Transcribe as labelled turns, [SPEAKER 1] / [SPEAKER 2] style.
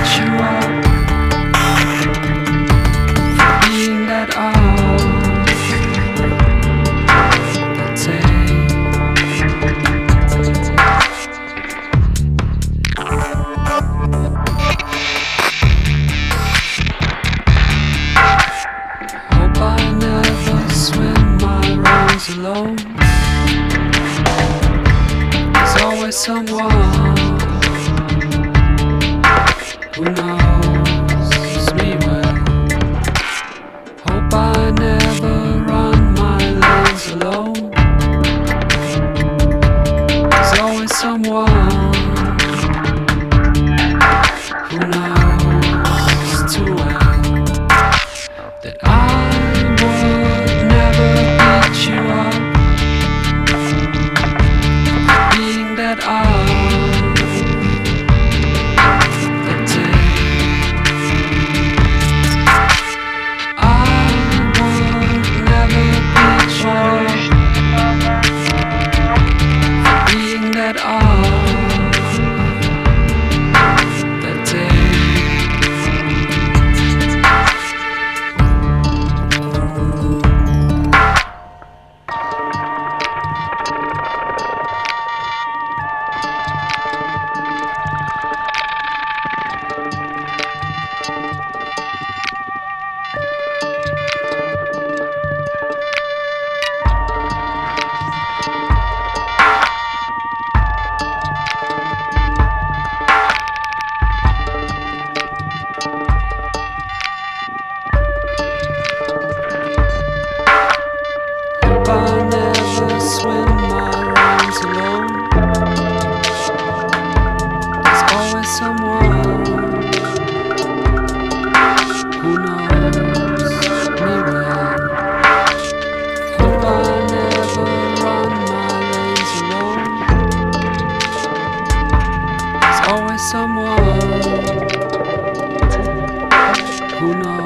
[SPEAKER 1] you up for being that hope I never swim my rounds alone. There's always someone who knows me well. Hope I never run my lanes alone. There's always someone who knows too well that I would never beat you up being that I never swim my rounds alone. There's always someone who knows me well. Hope I never run my lanes alone. There's always someone who knows